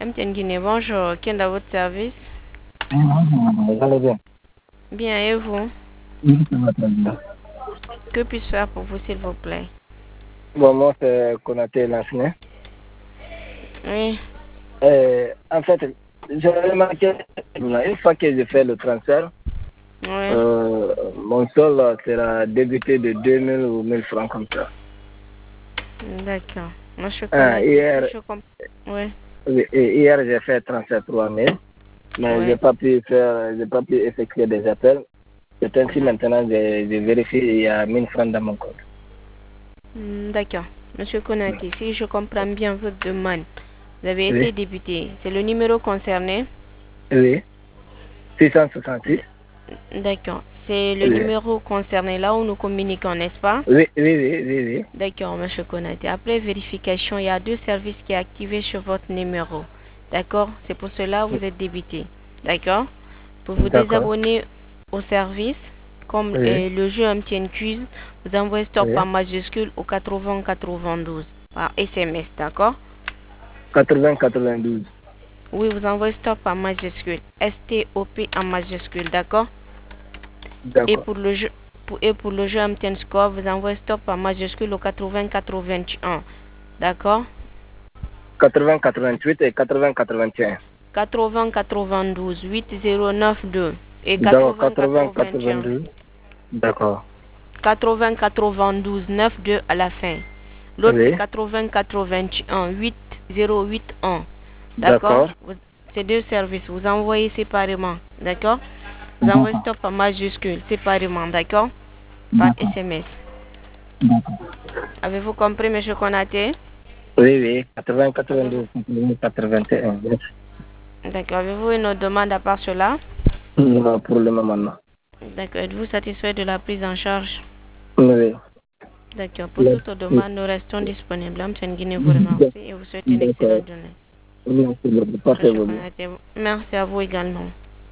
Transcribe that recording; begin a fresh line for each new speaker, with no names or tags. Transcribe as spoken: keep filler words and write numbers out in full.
M T N Guinée, bonjour. Qui est dans votre service?
Vous allez bien?
Bien, et vous?
Oui, ça va très bien.
Que puis-je faire pour vous, s'il vous plaît?
Bon, moi, c'est Konaté Lassine.
Oui.
Euh, en fait, j'ai remarqué, une fois que j'ai fait le transfert,
Oui.
euh, mon sol sera débuté de deux mille ou mille francs comme ça.
D'accord. Moi, je
Ah,
connais.
hier,
Je comp... Oui.
oui, et hier j'ai fait transfert trois mille, mais
Oui.
j'ai pas pu faire, j'ai pas pu effectuer des appels. C'est ainsi
Mhm.
maintenant, j'ai j'ai vérifié, il y a mille francs dans mon compte.
Hmm, D'accord. Monsieur Konaté, si je comprends bien votre demande, vous avez
Oui,
été débuté. C'est le numéro concerné?
oui, six cent soixante-six.
D'accord. C'est le
Oui,
numéro concerné là où nous communiquons, n'est-ce pas?
oui, oui, oui, oui, oui.
D'accord, monsieur Konaté. Après vérification, il y a deux services qui sont activés sur votre numéro. D'accord? C'est pour cela que vous êtes débité. D'accord? Pour vous
D'accord.
désabonner au service, comme
Oui,
euh, le jeu M T N Quiz, vous envoyez stop
oui.
en majuscule au quatre-vingts quatre-vingt-douze par S M S. D'accord?
quatre-vingts quatre-vingt-douze.
Oui, vous envoyez stop en majuscule. S T O P en majuscule. D'accord? Et
D'accord.
pour le jeu, pour, et pour le jeu M T N Score, vous envoyez stop en majuscule au quatre-vingts quatre-vingt-un. D'accord?
quatre-vingts quatre-vingt-huit et quatre-vingts quatre-vingt-un.
quatre-vingts quatre-vingt-douze huit zéro neuf deux et
Donc
quatre-vingts
quatre-vingts
quatre-vingt-un
quatre-vingt-deux. D'accord.
quatre-vingts quatre-vingt-douze neuf deux à la fin. L'autre c'est
Oui.
quatre-vingts quatre-vingt-un huit zéro huit un. D'accord?
D'accord.
Vous- C'est deux services. Vous envoyez séparément. D'accord? Vous envoyez
D'accord.
stop en majuscule séparément. D'accord? Par
D'accord.
S M S.
D'accord.
Avez-vous compris, monsieur Konaté?
Oui, oui. quatre-vingts
Avez-vous...
quatre-vingt-deux quatre-vingt-un. Yes.
D'accord. Avez-vous une autre demande à part cela?
Non, pour le moment, non.
D'accord. Êtes-vous satisfait de la prise en charge?
Oui.
D'accord. Pour
Oui.
toute
Oui.
demande, nous restons disponibles. M. Guinée vous remercie et vous souhaite une
D'accord.
excellente journée.
Merci beaucoup. Passez
Monsieur
vous bien.
Konaté, merci à vous également.